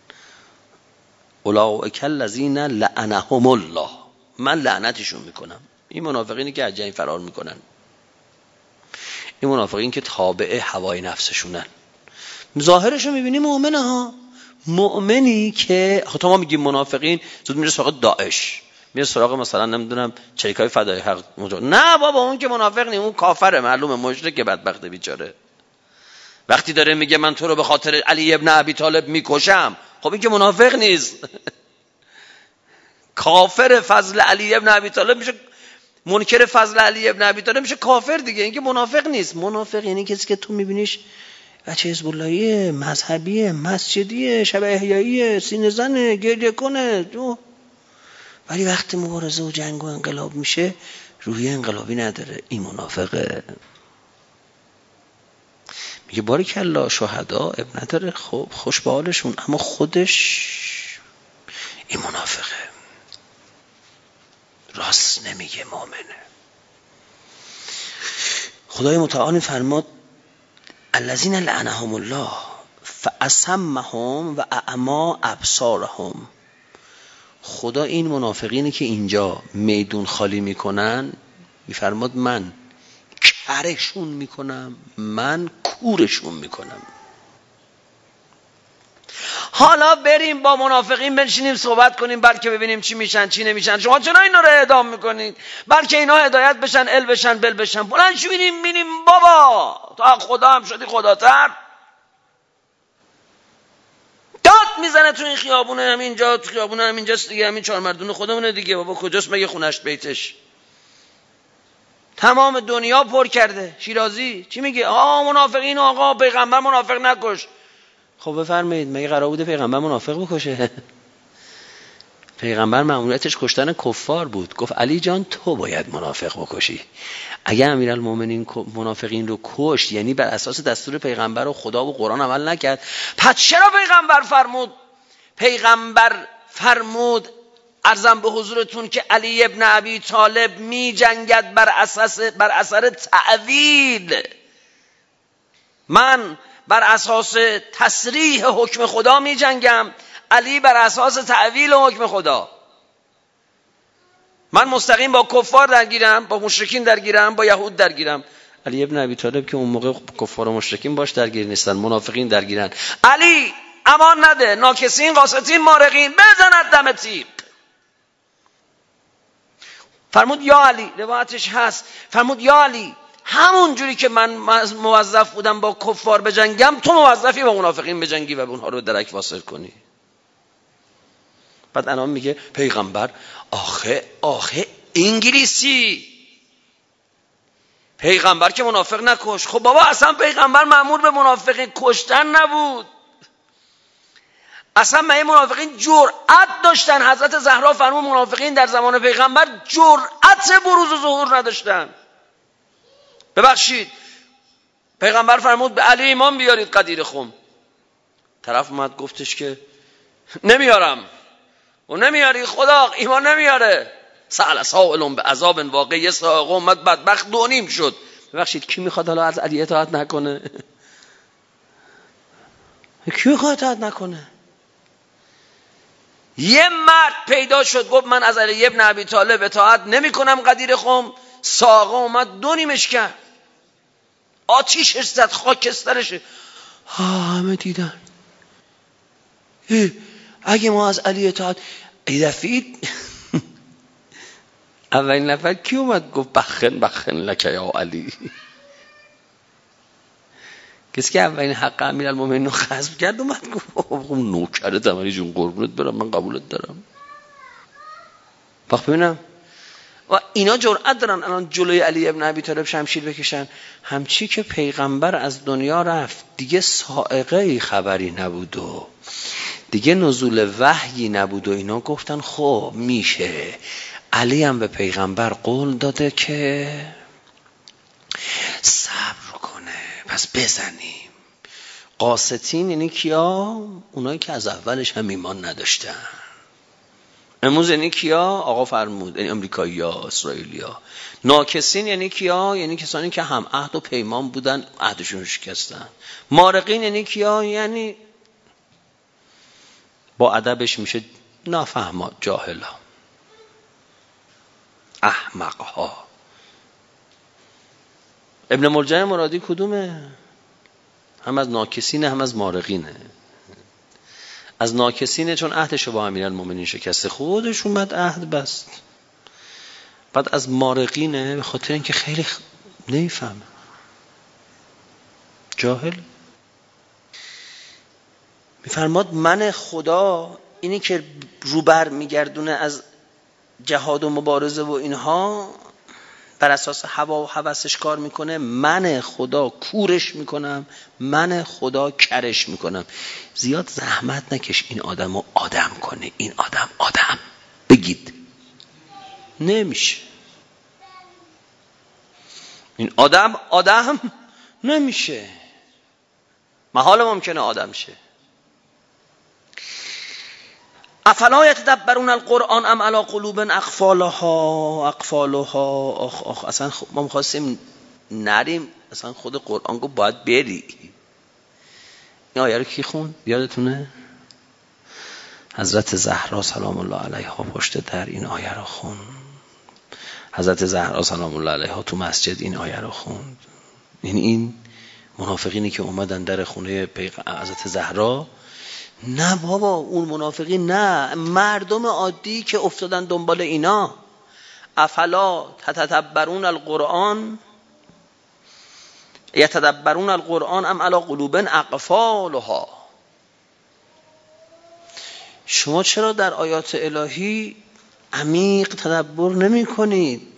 اولئک الذین لعنهم الله، من لعنتشون میکنم. این منافقینی که از جنگ فرار میکنن، این منافقین که تابع هوای نفسشونن. ظاهرشو میبینی مؤمنه ها، مؤمنی که خب ما میگیم منافقین، زود میره سراغ داعش، میره سراغ مثلا نمیدونم چریکای فدای حق. نه بابا، اون که منافق نیست، اون کافره، معلومه مشرکه، بدبخت بیچاره. وقتی داره میگه من تو رو به خاطر علی ابن ابی طالب میکشم، خب این که منافق نیست. کافر فضل علی ابن ابی طالب میشه، منکر فضل علی ابن ابی طالب میشه کافر دیگه. این که منافق نیست. منافق یعنی کسی که تو میبینیش بچه حزب اللهیه، مذهبیه، مسجدیه، شب احیاییه، سینه زنه، گریه کنه، ولی وقتی مبارزه و جنگ و انقلاب میشه روحیه انقلابی نداره. این منافقه. میگه باریکالله شهدا اب نداره، خب خوش به حالشون، اما خودش این منافقه، راست نمیگه، مؤمنه. خدای متعال فرماد الذین لعنهم الله فاصمهم و اعما ابصارهم. خدا این منافقینی که اینجا میدون خالی میکنن میفرماد من کرشون میکنم، من کورشون میکنم. حالا بریم با منافقین بنشینیم صحبت کنیم، بلکه ببینیم چی میشن چی نمیشن. شما چرا اینا رو اعدام میکنید؟ بلکه اینا هدایت بشن، ال بشن، بل بشن. بلند شو بینیم بینیم بابا تو خدا هم شدی خداتر. داد میزنه تو این خیابونه، همینجا تو خیابونه همینجاست دیگه، همین چهار مردون خودمونه دیگه. بابا کجاست مگه خونش بیتش؟ تمام دنیا پر کرده. شیرازی چی میگه؟ آقا منافقین، آقا پیغمبر منافق نکش. خب بفرمایید، مگه قرار بوده پیغمبر منافق بکشه؟ پیغمبر مأموریتش کشتن کفار بود. گفت علی جان تو باید منافق بکشی. اگه امیرالمومنین منافقین رو کشت، یعنی بر اساس دستور پیغمبر و خدا و قرآن عمل نکرد، پس چرا پیغمبر فرمود پیغمبر فرمود عرضم به حضورتون که علی ابن ابی طالب می جنگد بر اساس بر اثر تعویل. من بر اساس تصریح حکم خدا می جنگم، علی بر اساس تعویل حکم خدا. من مستقیم با کفار درگیرم، با مشرکین درگیرم، با یهود درگیرم. علی ابن ابی طالب که اون موقع کفار و مشرکین باش درگیر نیستن، منافقین درگیرن. علی امان نده، ناکسین قاسطین مارقین، بزند دم تیغ. فرمود یا علی، روایتش هست، فرمود یا علی همون جوری که من موظف بودم با کفار بجنگم، تو موظفی با منافقین بجنگی و اونها رو درک واصل کنی. بعد الان میگه پیغمبر آخه آخه انگلیسی پیغمبر که منافق نکش. خب بابا اصلا پیغمبر مأمور به منافقین کشتن نبود. اصلا من منافقین جرأت داشتن. حضرت زهرا فرمود منافقین در زمان پیغمبر جرأت بروز و ظهور نداشتن. ببخشید پیغمبر فرمود به علی ایمان بیارید قدیر خم. طرف اومد گفتش که نمیارم. و نمیاری خدا ایمان نمیاره. سأل سائل به عذاب واقع، سائق اومد بدبخت دو نیم شد. ببخشید کی میخواد حالا از علی اطاعت نکنه؟ کی میخواد اطاعت نکنه؟ یه مرد پیدا شد گفت من از علی ابن ابی طالب اطاعت نمی کنم قدیر خم. ساقه اومد دو نیمش کرد، آتیشش زد، خاکسترش. همه دیدن. اگه ما از علی اطاعت ایدفید اولین نفر کی اومد گفت بخن بخن لکه یا علی. کسی که اولین حق امیرالمومنین رو خصم کرد اومد گفت نوکرتم علی جون قربونت برم، من قبولت دارم. وقت ببینم و اینا جرأت دارن الان جلوی علی ابن ابی طالب شمشیر بکشن. همچی که پیغمبر از دنیا رفت دیگه سائقه خبری نبود و دیگه نزول وحیی نبود و اینا گفتن خب میشه. علی هم به پیغمبر قول داده که صبر کنه، پس بزنیم. قاسطین یعنی کیا؟ اونایی که از اولش هم ایمان نداشتن. امروز یعنی کیا؟ آقا فرمود یعنی امریکایی ها، اسرائیلی ها. ناکسین یعنی کیا؟ یعنی کسانی که هم عهد و پیمان بودن، عهدشون رو شکستن. مارقین یعنی کیا؟ یعنی با ادبش میشه نافهما، جاهلا، احمقها. ابن مرجع مرادی کدومه؟ هم از ناکسینه هم از مارقینه. از ناکسینه چون عهدشو با امیرالمومنین شکسته، خودش اومد عهد بست. بعد از مارقینه به خاطر اینکه خیلی خ... نمیفهمه، جاهل. میفرماد من خدا اینی که روبر میگردونه از جهاد و مبارزه و اینها بر اساس هوا و هوسش کار میکنه، من خدا کورش میکنم، من خدا کرش میکنم. زیاد زحمت نکش این آدم رو آدم کنه. این آدم آدم بگید نمیشه. این آدم آدم نمیشه. محال ممکنه آدم شه. افلا یتدبرون القرآن ام علی قلوب اقفالها اقفالها. آخ آخ اصلا ما می‌خواستیم نریم، اصلا خود قرآن گفت باید بری. این آیه رو کی خوند؟ یادتونه؟ حضرت زهرا سلام الله علیها پشت در این آیه رو خوند. حضرت زهرا سلام الله علیها تو مسجد این آیه رو خوند. این این منافقینی که اومدن در خونه پیغمبر حضرت زهرا، نه بابا اون منافقین، نه، مردم عادی که افتادن دنبال اینا. افلا تتدبرون القرآن یتدبرون القرآن ام علی قلوب اقفالها. شما چرا در آیات الهی عمیق تدبر نمی کنید؟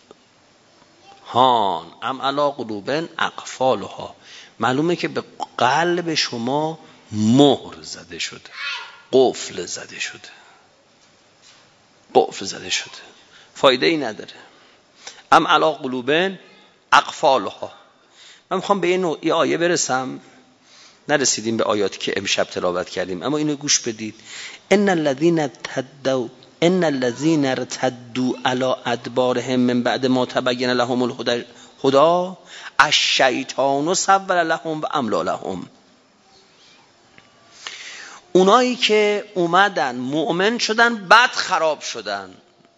هان ام علی قلوب اقفالها، معلومه که به قلب شما مهر زده شده، قفل زده شده، قفل زده شده، فایده ای نداره. ام علی قلوب اقفالها. من میخوام به این یه آیه برسم، نرسیدیم به آیاتی که امشب تلاوت کردیم، اما اینو گوش بدید. ان الذين تدوا ان الذين ارتدوا على ادبارهم من بعد ما تبين لهم الهدى هدا الشیطان سول لهم و املا لهم. اونایی که اومدن مؤمن شدن بعد خراب شدن.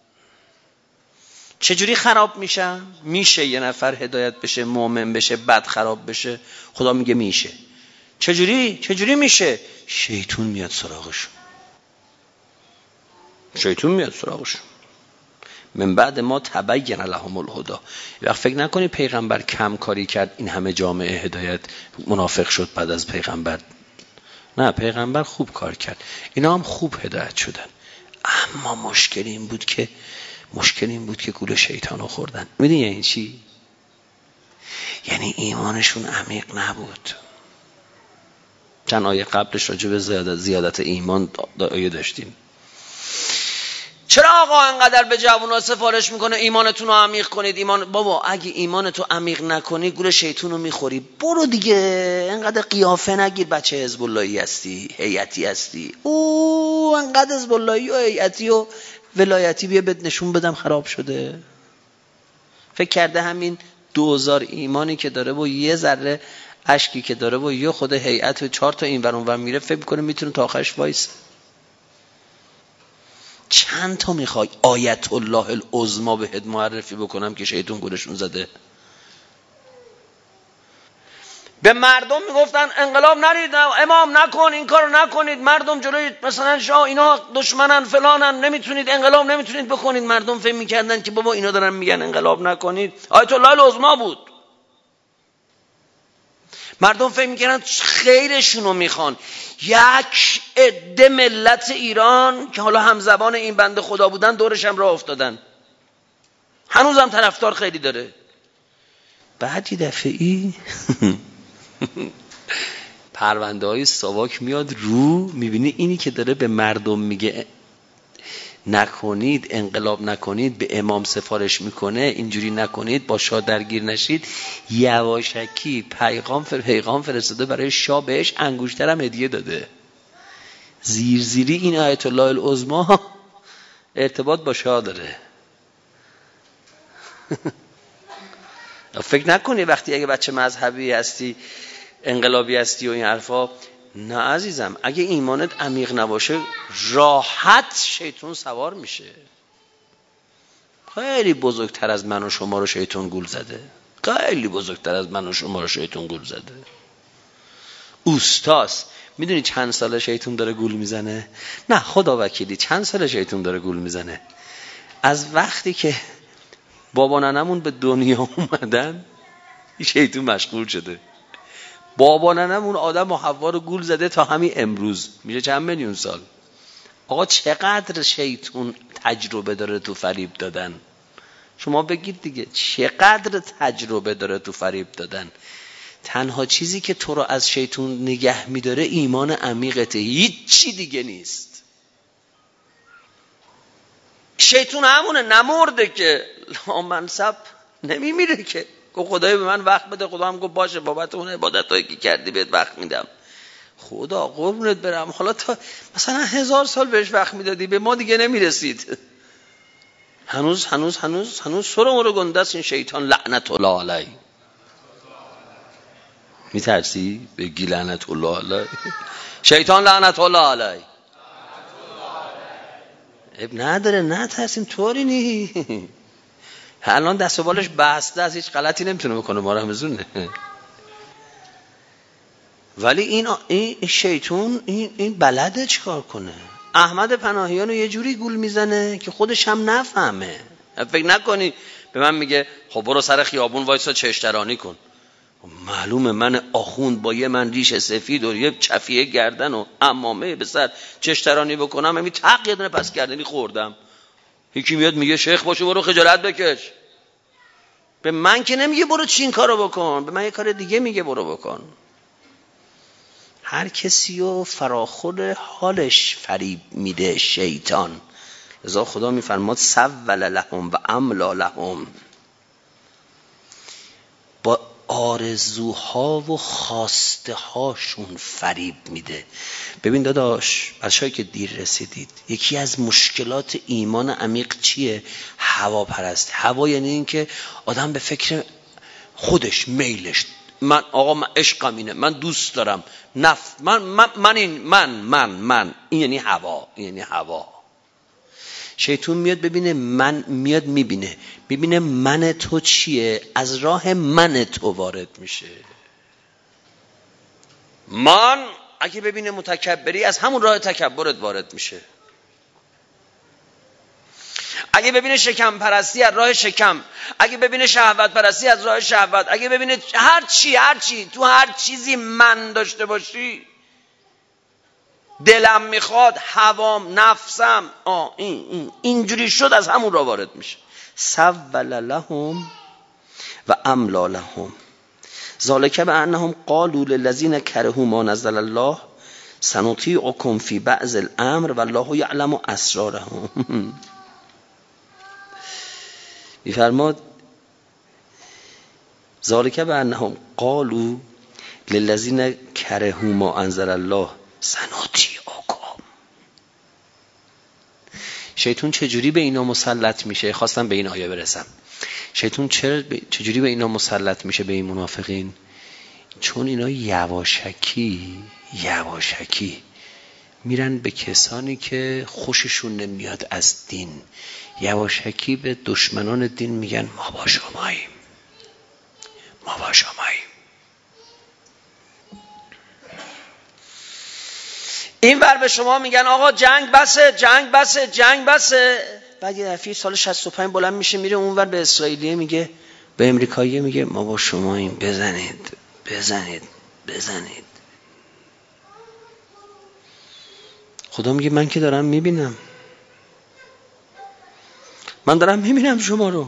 چجوری خراب میشن؟ میشه یه نفر هدایت بشه مؤمن بشه بعد خراب بشه؟ خدا میگه میشه. چجوری؟ چجوری میشه؟ شیطون میاد سراغشون. شیطون میاد سراغشون. من بعد ما تبین لهم الهدى. وقت فکر نکنی پیغمبر کم کاری کرد این همه جامعه هدایت منافق شد بعد از پیغمبر. نه، پیغمبر خوب کار کرد، اینا هم خوب هدایت شدن. اما مشکل این بود که مشکل این بود که گول شیطانو خوردن. میدونی یعنی چی؟ یعنی ایمانشون عمیق نبود. چند آیه قبلش راجع به زیادت, زیادت ایمان آیه داشتیم. چرا آقا انقدر به جوونا سفارش میکنه ایمانتون رو عمیق کنید؟ ایمان بابا اگه ایمانتو عمیق نکنی گول شیطونو میخوری. برو دیگه، انقدر قیافه نگیر بچه حزب اللهی هستی، هیئتی هستی. او انقدر حزب اللهی و هیئتی و ولایتی بیا بهت نشون بدم خراب شده. فکر کرده همین دوزار ایمانی که داره و یه ذره اشکی که داره و یه خود هیئت و چهار تا این ور اون ور میره فکر میکنه میتونه تا آخرش وایسه. چند تا میخوای آیت الله العظما بهت معرفی بکنم که شیطان گورشون زده؟ به مردم میگفتن انقلاب نرید، امام نکن، این کارو نکنید، مردم جلوی مثلا شاه اینا دشمنن فلانن، نمیتونید انقلاب نمیتونید بکنید. مردم فهم میکردن که بابا اینا دارن میگن انقلاب نکنید. آیت الله العظما بود. مردم فهم میکردن خیرشونو میخوان. یک عده ملت ایران که حالا همزبان این بنده خدا بودن دورش هم راه افتادن، هنوزم طرفدار خیلی داره. بعد یه دفعی پرونده های ساواک میاد رو، میبینی اینی که داره به مردم میگه نکنید انقلاب نکنید، به امام سفارش میکنه اینجوری نکنید، با شاه درگیر نشید، یواشکی پیغام فر پیغام فرستاده برای شاه، بهش انگشتر هم هدیه داده. زیر زیری این آیت الله العظما ارتباط با شاه داره. فکر نکنی وقتی اگه بچه مذهبی هستی انقلابی هستی و این حرفا. نه عزیزم، اگه ایمانت عمیق نباشه راحت شیطان سوار میشه. خیلی بزرگتر از من و شما رو شیطان گول زده، خیلی بزرگتر از من و شما رو شیطان گول زده. اوستاس میدونی چند ساله شیطان داره گول میزنه؟ نه خدا وکیلی چند ساله شیطان داره گول میزنه؟ از وقتی که بابا ننمون به دنیا اومدن این شیطان مشغول شده. بابا ننمون آدم و حوا رو گول زده تا همین امروز، میشه چند میلیون سال. آقا چقدر شیطان تجربه داره تو فریب دادن؟ شما بگید دیگه، چقدر تجربه داره تو فریب دادن؟ تنها چیزی که تو رو از شیطان نگه میداره ایمان عمیقته، هیچ چی دیگه نیست. شیطان همونه، نمرده که لامنصب نمیمیره که. گفت خدای به من وقت بده، خدا هم گفت باشه بابت اون عبادتایی که کردی بهت وقت میدم. خدا قربونت برم، حالا تا مثلا هزار سال بهش وقت میدادی به ما دیگه نمیرسید. هنوز هنوز هنوز هنوز سرم رو گنده است این شیطان لعنت الله علیه. میترسی بگی لعنت الله علیه؟ شیطان لعنت الله علیه. اب نداره، نه ترسیم، طوری نی. الان دست و بالش بسته، از هیچ غلطی نمیتونه بکنه، ما رو همزونه. ولی این این شیطون این این بلده چیکار کنه. احمد پناهیان رو یه جوری گول میزنه که خودش هم نفهمه. فکر نکنی به من میگه خب برو سر خیابون وایسا چشترانی کن. معلومه من آخوند با یه من ریش سفید و یه چفیه گردن و عمامه به سر چشترانی بکنم، همین تق یه دونه پس گردنی خوردم. یکی میاد میگه شیخ باشه برو خجالت بکش. به من که نمیگه برو چین کارو بکن، به من یه کار دیگه میگه برو بکن. هر کسی و فراخور حالش فریب میده شیطان. لذا خدا میفرماد سول لهم و املا لهم، با آرزوها و خواسته هاشون فریب میده. ببین داداش، بچه‌ای که دیر رسیدید، یکی از مشکلات ایمان عمیق چیه؟ هوا پرست. هوا یعنی این که آدم به فکر خودش، میلش، من آقا من عشقم اینه، من دوست دارم، نف من من من این من من من این یعنی هوا، این یعنی هوا. شیطان میاد ببینه، من میاد میبینه میبینه من تو چیه، از راه من تو وارد میشه. من اگه ببینه متکبری، از همون راه تکبرت وارد میشه. اگه ببینه شکم پرستی، از راه شکم. اگه ببینه شهوت پرستی، از راه شهوت. اگه ببینه هر چی هر چی تو هر چیزی من داشته باشی، دلم میخواد، هوام، نفسم، آه این این اینجوری شد، از همون راه وارد میشه. سول لهم و املا لهم ذالک بانهم قالوا للذین کرهوا ما نزل الله سنطیعکم فی بعض الامر والله یعلم اسرارهم. میفرماد ذالک بانهم قالوا للذین کرهوا ما انزل الله سنطیعکم. شیطان چجوری به اینا مسلط میشه؟ خواستم به این آیه برسم. شیطان چرا چجوری به اینا مسلط میشه، به این منافقین؟ چون اینا یواشکی یواشکی میرن به کسانی که خوششون نمیاد از دین، یواشکی به دشمنان دین میگن ما با شماییم، ما با شماییم. این ور به شما میگن آقا جنگ بسه، جنگ بسه، جنگ بسه. بعد یه دفعه سال شصت و پنج بلند میشه میره اون ور به اسرائیلیه میگه، به امریکاییه میگه ما با شماییم، بزنید بزنید بزنید. خدا میگه من که دارم میبینم، من دارم میبینم شما رو.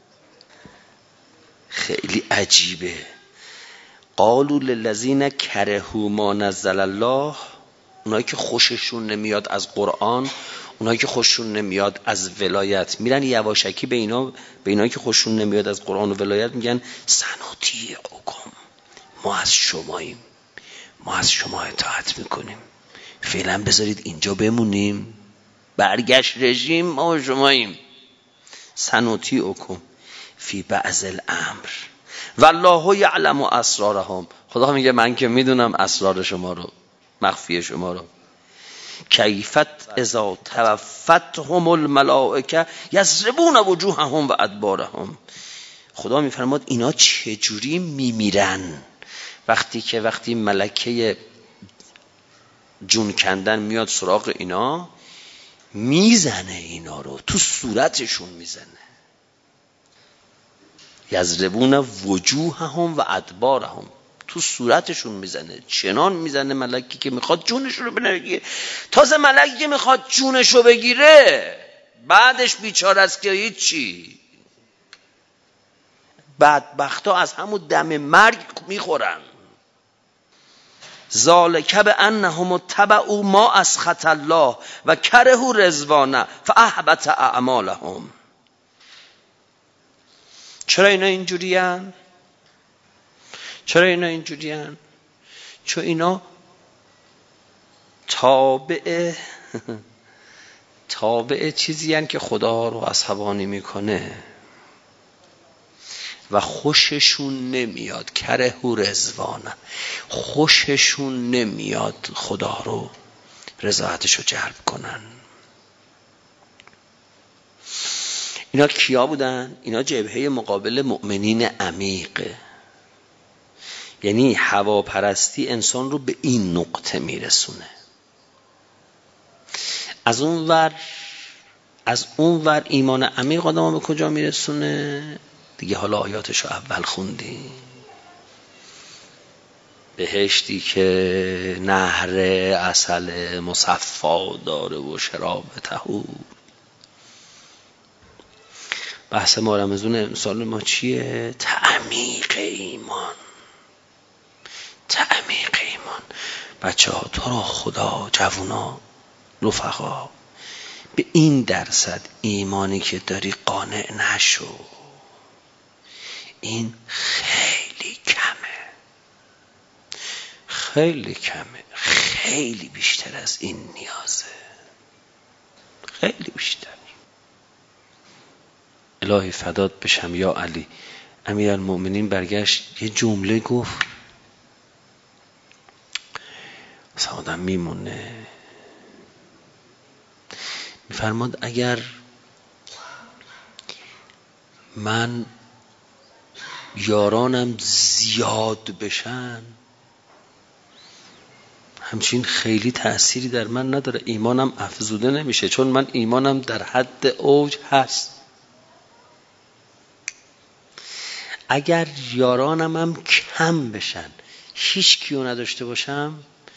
خیلی عجیبه. قالوا للذین کرهوا ما نزل الله، اونایی که خوششون نمیاد از قرآن، اونایی که خوششون نمیاد از ولایت، میرن یواشکی به اینا، به اینایی که خوششون نمیاد از قرآن و ولایت میگن سنطیعکم، ما از شماییم، ما از شما اطاعت میکنیم، فعلا بذارید اینجا بمونیم، برگشت رژیم، ما با شماییم. سنطیعکم فی بعض الامر والله یعلم اسرارهم. خدا میگه من که میدونم اسرار شما رو، مخفی شما رو. کیفت اذا توفتهم الملائکه یضربون وجوههم و ادبارهم. خدا میفرماد اینا چجوری میمیرن وقتی که وقتی ملکه جون کندن میاد سراغ اینا، میزنه اینا رو، تو صورتشون میزنه. یضربون وجوههم و ادبارهم، تو صورتشون میزنه. چنان میزنه ملکی که میخواد جونشون رو بگیره. تازه ملکی که میخواد جونش رو بگیره بعدش بیچاره است که هیچی. بدبختا از همون دم مرگ میخورن. ذالک بانهم اتبعوا ما اسخط الله و کرهوا رضوانه فاحبط اعمالهم. چرا اینا اینجورین؟ چرا اینا اینجورین؟ چون اینا تابع تابع چیزی هن که خدا رو عصبانی میکنه و خوششون نمیاد. کرهوا رضوانه، خوششون نمیاد خدا رو رضایتش رو جلب کنن. اینا کیا بودن؟ اینا جبهه مقابل مؤمنین عمیقه. یعنی هواپرستی انسان رو به این نقطه میرسونه. از اون ور از اون ور ایمان عمیق آدم به کجا میرسونه؟ دیگه حالا آیاتشو اول خوندیم. بهشتی که نهر عسل مصفا داره و شراب طهور. بحث ما رمضان امسال ما چیه؟ تعمیق ایمان. تعمیق ایمان. بچه ها تو را خدا، جوونا، رفقا، به این درصد ایمانی که داری قانع نشو. این خیلی کمه، خیلی کمه، خیلی بیشتر از این نیازه، خیلی بیشتر. الهی فدات بشم یا علی. امیرالمؤمنین برگشت یه جمله گفت مثلا آدم میمونه. میفرماد اگر من یارانم زیاد بشن همچین خیلی تأثیری در من نداره، ایمانم افزوده نمیشه، چون من ایمانم در حد اوج هست. اگر یارانم هم کم بشن، هیچ کیو نداشته باشم،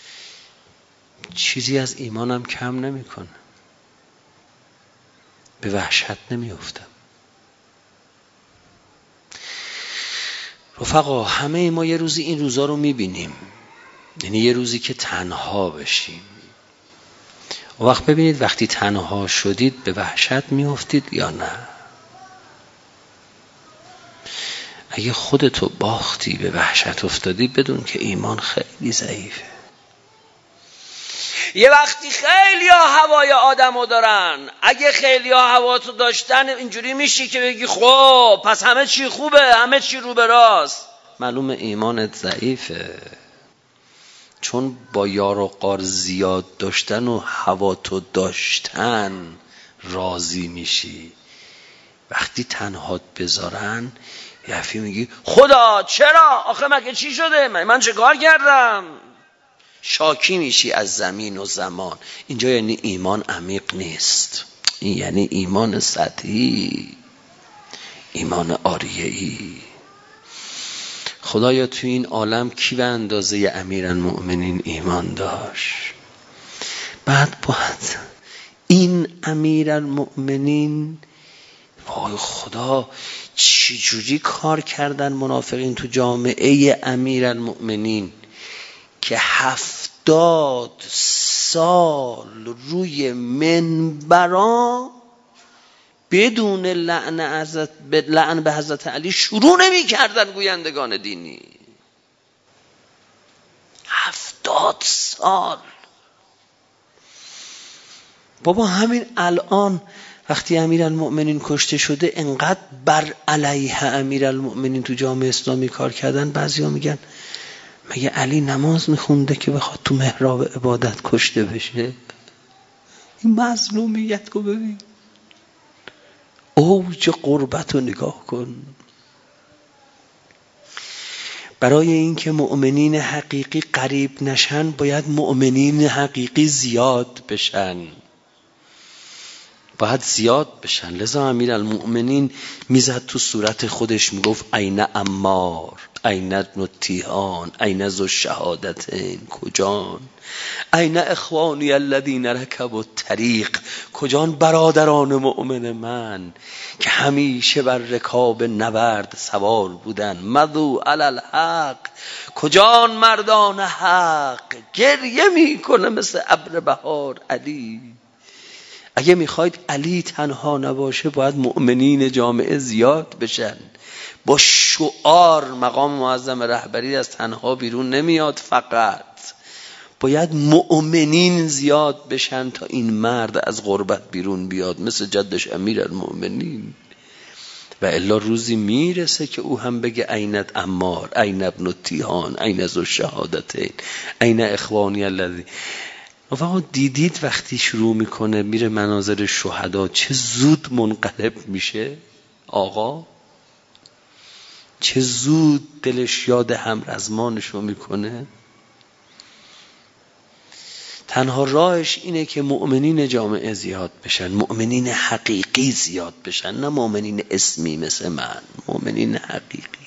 چیزی از ایمانم کم نمیکنه، به وحشت نمیافتم. رفقا همه ما یه روزی این روزا رو میبینیم، یعنی یه روزی که تنها بشیم. و وقت ببینید وقتی تنها شدید به وحشت میافتید یا نه؟ اگه خودتو باختی به وحشت افتادی بدون که ایمان خیلی ضعیفه. یه وقتی خیلی ها هوای آدمو دارن، اگه خیلی ها هواتو داشتن اینجوری میشی که بگی خب پس همه چی خوبه، همه چی رو به راست. معلوم ایمانت ضعیفه، چون با یار و قار زیاد داشتن و هواتو داشتن راضی میشی. وقتی تنهات بذارن یه حرفی میگی خدا چرا؟ آخه مگه چی شده؟ من چه کار کردم؟ شاکی میشی از زمین و زمان. اینجا یعنی ایمان عمیق نیست، این یعنی ایمان سطحی، ایمان آریه‌ای. خدایا تو این عالم کی به اندازه امیرالمؤمنین ایمان داشت؟ بعد باید این امیرالمؤمنین، وای خدا چی جوری کار کردن منافقین تو جامعه امیرالمؤمنین که هفتاد سال روی منبرا بدون لعن حضرت به لعن به حضرت علی شروع نمی کردن گویندگان دینی. هفتاد سال. بابا همین الان وقتی امیرالمؤمنین کشته شده انقدر بر علیه امیرالمؤمنین تو جامعه اسلامی کار کردن، بعضیا میگن مگه علی نماز میخونده که بخواد تو محراب عبادت کشته بشه؟ این مظلومیت کو ببین، اوج قربت رو نگاه کن. برای اینکه مؤمنین حقیقی قریب نشن باید مؤمنین حقیقی زیاد بشن، باید زیاد بشن. لذا امیرالمؤمنین میزد تو صورت خودش میگفت این عمار، این ابن تیهان، این ذو الشهادتین، کجان؟ این اخوانی الذین رکبوا الطریق، کجان برادران مؤمن من که همیشه بر رکاب نبرد سوار بودن؟ مضوا علی الحق، کجان مردان حق؟ گریه میکنه مثل ابر بهار علی. اگه میخواید علی تنها نباشه باید مؤمنین جامعه زیاد بشن. با شعار مقام معظم رهبری از تنها بیرون نمیاد، فقط باید مؤمنین زیاد بشن تا این مرد از غربت بیرون بیاد مثل جدش امیرالمؤمنین. و الا روزی میرسه که او هم بگه اینت عمار، این ابن تیهان، این ذو الشهادتین، این اخوانی الذی. رفقا دیدید وقتی شروع میکنه میره مناظر شهدا چه زود منقلب میشه آقا، چه زود دلش یاد همرزمانشو میکنه. تنها راهش اینه که مؤمنین جامعه زیاد بشن، مؤمنین حقیقی زیاد بشن، نه مؤمنین اسمی مثل من، مؤمنین حقیقی.